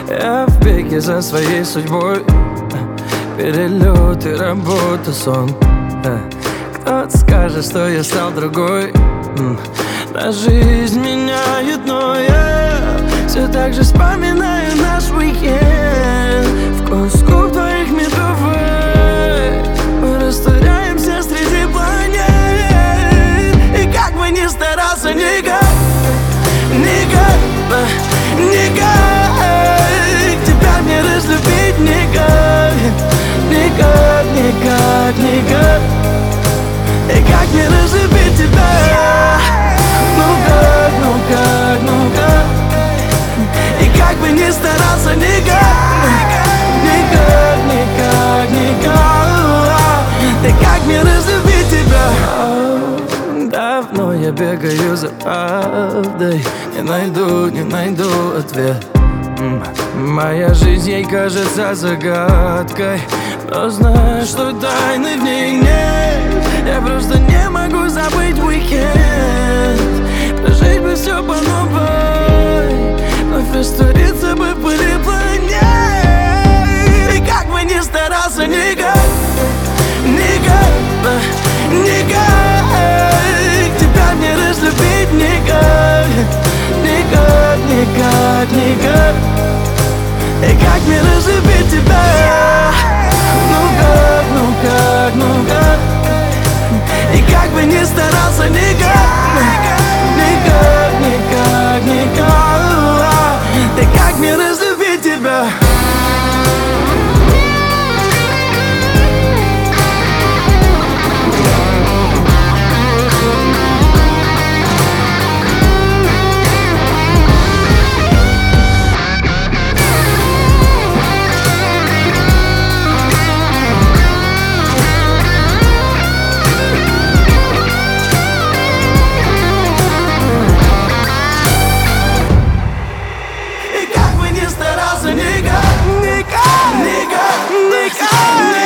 Я в беге за своей судьбой. Перелеты, работа, сон. Кто-то скажет, что я стал другой. Да жизнь меняет, но я все так же вспоминаю наш уикенд. Вкус губ твоих метровых. Мы растворяемся среди планет. И как бы ни старался, никак тебя не разлюбить, никак. И как не разлюбить тебя? Ну как? И как бы ни старался, никак. И как не разлюбить тебя? Давно я бегаю за правдой. Не найду ответ. Моя жизнь ей кажется загадкой, но знаю, что тайны в ней нет. Я просто не могу забыть уикенд. Прожить бы все по новой, вновь раствориться бы в пыли планет. И как бы ни старался, никак тебя не разлюбить, никак. И как не разлюбить тебя? Ну как? И как бы ни старался, никак. И как не разлюбить тебя? Никак.